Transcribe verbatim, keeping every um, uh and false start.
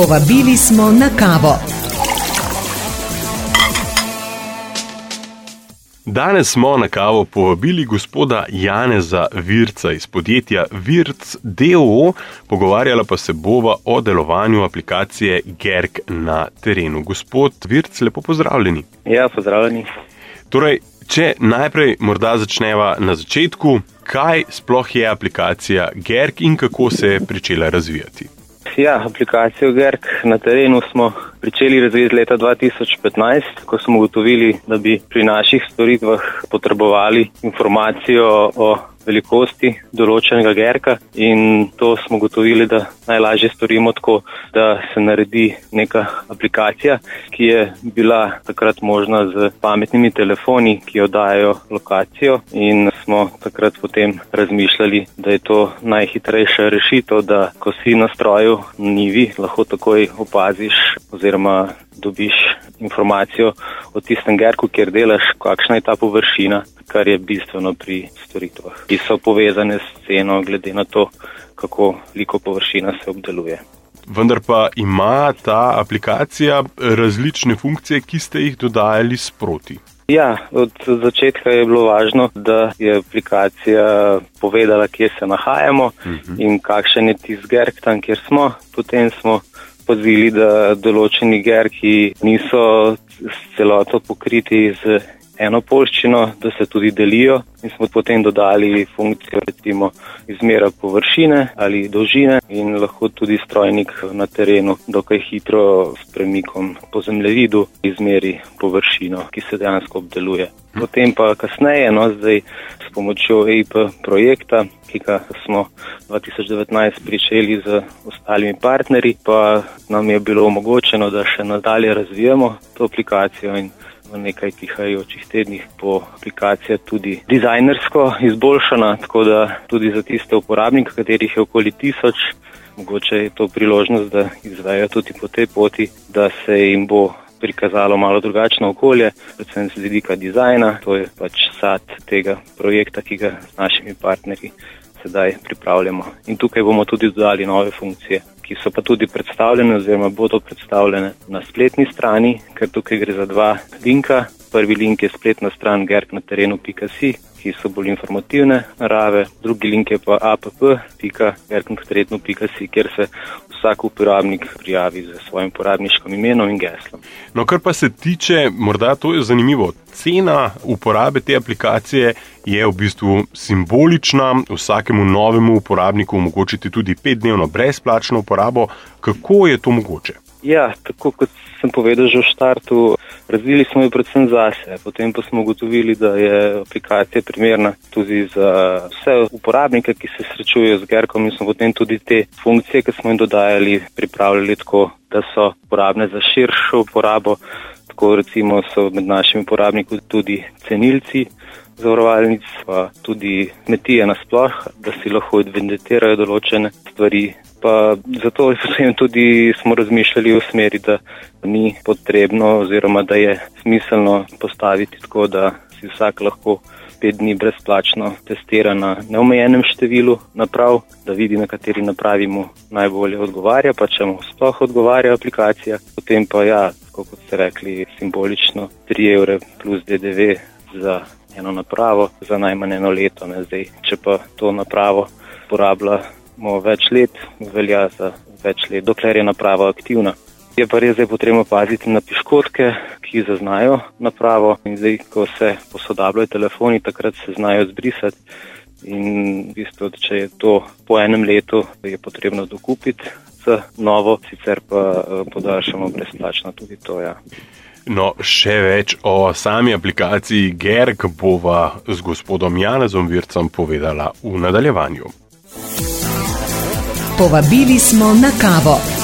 Povabili smo na kavo. Danes smo na kavo povabili gospoda Janeza Virca iz podjetja Virc d. o. o., pogovarjala pa se bova o delovanju aplikacije Gerk na terenu. Gospod Virc, lepo pozdravljeni. Ja, pozdravljeni. Torej, če najprej morda začneva na začetku, kaj sploh je aplikacija Gerk in kako se je pričela razvijati? Ja, aplikacijo Gerk na terenu smo pričeli razvijati leta dva tisoč petnajst, ko smo ugotovili, da bi pri naših storitvah potrebovali informacijo o velikosti določenega gerka, in to smo ugotovili, da najlažje storimo tako, da se naredi neka aplikacija, ki je bila takrat možna z pametnimi telefoni, ki oddajajo lokacijo, in smo takrat potem razmišljali, da je to najhitrejša rešitev, da ko si na stroju na njivi, lahko takoj opaziš oziroma dobiš informacijo o tistem gerku, kjer delaš, kakšna je ta površina, kar je bistveno pri storitvah, ki so povezane s ceno glede na to, kako veliko površina se obdeluje. Vendar pa ima ta aplikacija različne funkcije, ki ste jih dodajali sproti. Ja, od začetka je bilo važno, da je aplikacija povedala, kje se nahajamo uh-huh. in kakšen je tisti gerk tam, kjer smo. Potem smo pozvili, da določeni gerki niso s celoto pokriti z eno poljščino, da se tudi delijo, in smo potem dodali funkcijo recimo izmera površine ali dolžine, in lahko tudi strojnik na terenu dokaj hitro s premikom po zemljevidu izmeri površino, ki se dejansko obdeluje. Potem pa kasneje, no zdaj s pomočjo E I P projekta, ki ga smo dva tisoč devetnajst pričeli z ostalimi partnerji, pa nam je bilo omogočeno, da še nadalje razvijamo to aplikacijo, in v nekaj prihajajočih tednih bo aplikacija tudi dizajnersko izboljšana, tako da tudi za tiste uporabnike, katerih je okoli tisoč, mogoče je to priložnost, da izvejo tudi po tej poti, da se jim bo prikazalo malo drugačno okolje, predvsem z vidika dizajna. To je pač sad tega projekta, ki ga s našimi partnerji sedaj pripravljamo. In tukaj bomo tudi dodali nove funkcije, ki so pa tudi predstavljene oziroma bodo predstavljene na spletni strani, ker tukaj gre za dva linka. Prvi link je spletna stran gerk na terenu pika si, ki so bolj informativne narave. Drugi link je pa app pika gerk na terenu pika si, kjer se vsak uporabnik prijavi z svojim uporabniškim imenom in geslom. No, kar pa se tiče, morda to je zanimivo, cena uporabe te aplikacije je v bistvu simbolična, vsakemu novemu uporabniku omogočiti tudi petdnevno brezplačno uporabo. Kako je to mogoče? Ja, tako kot sem povedal že v štartu, razvili smo jo predvsem zase, potem pa smo ugotovili, da je aplikacija primerna tudi za vse uporabnike, ki se srečujejo z gerkom, in smo potem tudi te funkcije, ki smo jim dodajali, pripravljali tako, da so uporabne za širšo uporabo. Tako recimo so med našimi uporabniki tudi cenilci zavarovalnic, pa tudi kmetije nasploh, da si lahko evidentirajo določene stvari. Pa zato potem tudi smo razmišljali v smeri, da ni potrebno oziroma da je smiselno postaviti tako, da si vsak lahko pet dni brezplačno testira na neomejenem številu naprav, da vidi, na kateri napravi mu najbolje odgovarja, pa če mu sploh odgovarja aplikacija. Potem pa ja, kot ste rekli, simbolično tri evre plus D D V za eno napravo za najmanj eno leto. Ne? Zdaj, če pa to napravo porabljamo več let, velja za več let, dokler je naprava aktivna. Je pa res zdaj potrebno paziti na piškotke, ki zaznajo napravo, in zdaj, ko se posodabljajo telefoni, takrat se znajo zbrisati, in v bistvu, če je to po enem letu, je potrebno dokupiti z novo, sicer pa podaljšamo brezplačno tudi to, ja. No, še več o sami aplikaciji Gerk bova z gospodom Janezom Vircem povedala v nadaljevanju. Povabili smo na kavo.